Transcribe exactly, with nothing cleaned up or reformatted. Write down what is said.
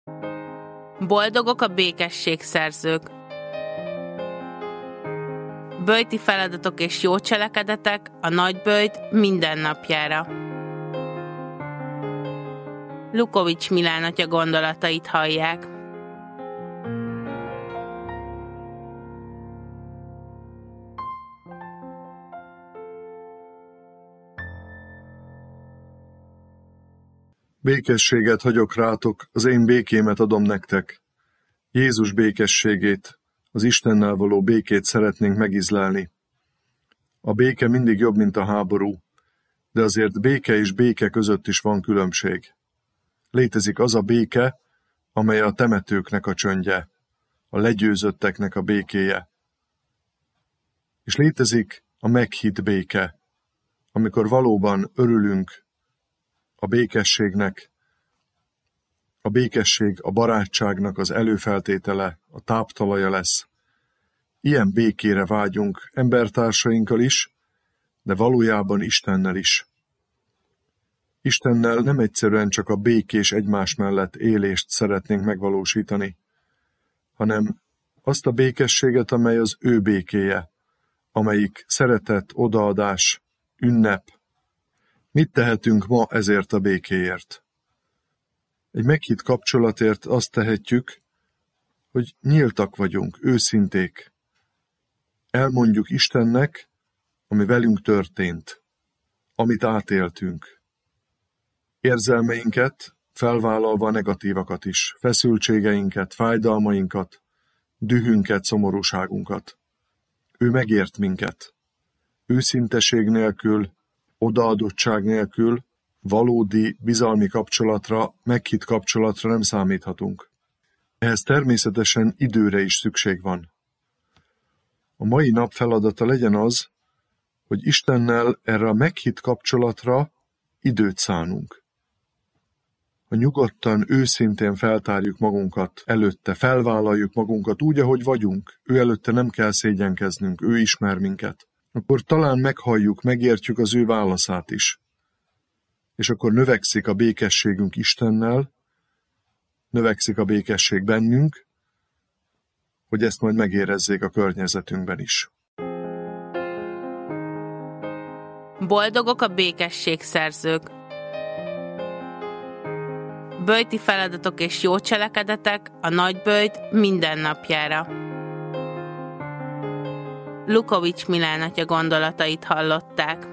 Boldogok a békességszerzők. Böjti feladatok és jó cselekedetek a nagyböjt mindennapjára. Lukovics Milán atya gondolatait hallják. Békességet hagyok rátok, az én békémet adom nektek. Jézus békességét, az Istennel való békét szeretnénk megizlelni. A béke mindig jobb, mint a háború, de azért béke és béke között is van különbség. Létezik az a béke, amely a temetőknek a csöndje, a legyőzötteknek a békéje. És létezik a meghitt béke, amikor valóban örülünk a békességnek. A békesség a barátságnak az előfeltétele, a táptalaja lesz. Ilyen békére vágyunk embertársainkkal is, de valójában Istennel is. Istennel nem egyszerűen csak a békés egymás mellett élést szeretnénk megvalósítani, hanem azt a békességet, amely az ő békéje, amelyik szeretet, odaadás, ünnep. Mit tehetünk ma ezért a békéért? Egy meghitt kapcsolatért azt tehetjük, hogy nyíltak vagyunk, őszinték. Elmondjuk Istennek, ami velünk történt, amit átéltünk. Érzelmeinket, felvállalva a negatívakat is, feszültségeinket, fájdalmainkat, dühünket, szomorúságunkat. Ő megért minket. Őszinteség nélkül, odaadottság nélkül, valódi bizalmi kapcsolatra, meghitt kapcsolatra nem számíthatunk. Ehhez természetesen időre is szükség van. A mai nap feladata legyen az, hogy Istennel erre a meghitt kapcsolatra időt szánunk. Ha nyugodtan, őszintén feltárjuk magunkat előtte, felvállaljuk magunkat úgy, ahogy vagyunk, ő előtte nem kell szégyenkeznünk, ő ismer minket, akkor talán meghalljuk, megértjük az ő válaszát is. És akkor növekszik a békességünk Istennel, növekszik a békesség bennünk, hogy ezt majd megérezzék a környezetünkben is. Boldogok a békességszerzők. Böjti feladatok és jó cselekedetek a nagyböjt mindennapjára. Lukovics Milán atya gondolatait hallották.